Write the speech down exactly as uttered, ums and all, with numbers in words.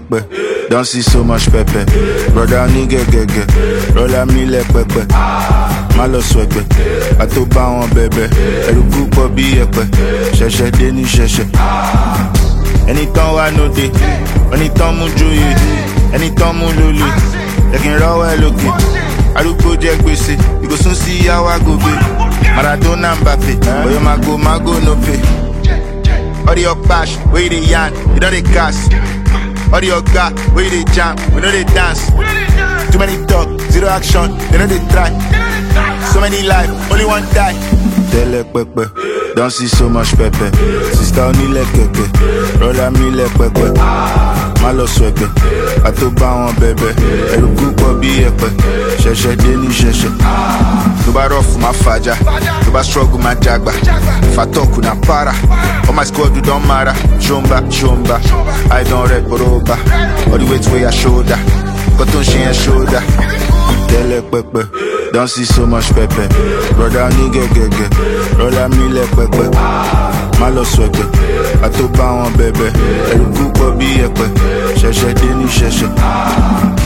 pepe, don't see so much pepper. Brother nigga gege, roll me like pepe. Malo swagbe, I to bow on baby. Every group of be a pe, sheshe deni sheshe. Anytime I know day, anytime I do it, anytime I lulu, they can roll well looking. I do project we see, you go soon see how I go be. Maradona Mbappe, but you ma go, ma go no pay. All your bash, where you yarn, you know they gas. All your guy, where you jam, we know they dance. Too many talk, zero action, they know they try. So many life, only one die. Tell pepe, don't see so much pepper. Sister only like keke, brother me like pepe. Malo swagbe, I to bow on baby. Every group of be a pe, sheshe deni sheshe. No ba rough my faja, no ba struggle my jagba. If I talk na para, all my squad do don't matter. Shomba, shomba, I don't red boroba. All the weight where your shoulder, got on she and shoulder. Tell pepe, don't see so much pepper. Brother nigga gege, roll me like pepe. Malo swagbe, I to bow on baby. Every group of be a pe, sheshe deni sheshe.